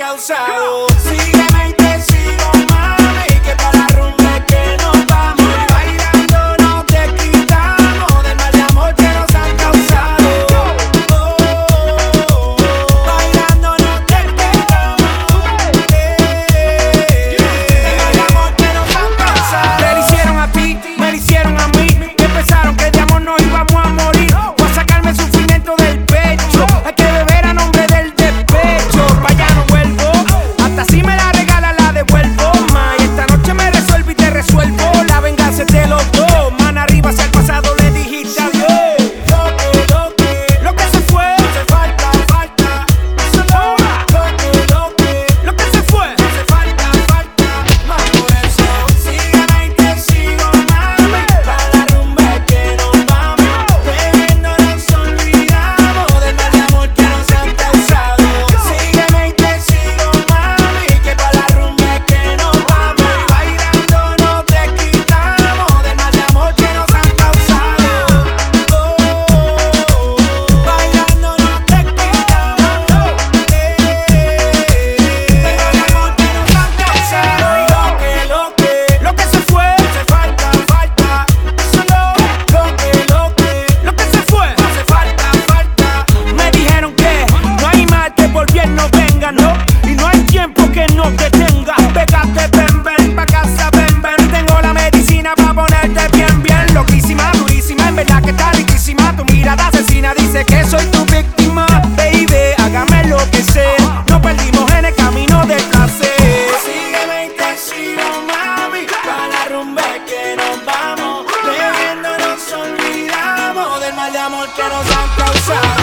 causado. Sígueme y te sigo, mami, que para la rumba es que nos vamos. Y bailando no te quitamos del mal de amor que nos han causado. Bailando no te quitamos del mal de amor que nos han causado. Te lo hicieron a ti, me lo hicieron a mí. Pensaron que de amor nos íbamos a morir. Voy a sacarme el sufrimiento del pecho. Hay que beber a nombre del despecho. Pa' allá no vuelvo. Hasta si me la regala la devuelvo. Ma, y esta noche me resuelvo y te resuelvo. La venganza es de los dos. Mano arriba hacia el pasado le dijiste adiós. Lo que se fue, hace falta. Solo lo que se fue, hace falta. Más por eso, sígueme y te sigo, mami. Para la rumba es que nos vamos. Bebiendo nos olvidamos del mal de amor que nos han causado. Sígueme y te sigo, mami, que para la rumba es que nos vamos. Y bailando no te quitamos del mal de amor que nos han causado. Bailando no te quitamos del mal de amor que nos han causado. Y lo que se fue, hace falta. Solo lo que se fue, hace falta. Me dijeron que no hay mal que por bien no venga, no. Y no hay tiempo que no te detenga. Pégate, ven, pa' casa, ven. Tengo la medicina pa' ponerte bien. Loquísima, durísima, en verdad que está riquísima. Tu mirada asesina dice que soy tu víctima. Baby, hágame lo que sea. Nos perdimos en el camino del placer. Sígueme y te sigo, mami. Pa' la rumba es que nos vamos. Bebiendo nos olvidamos del mal de amor que nos han causado.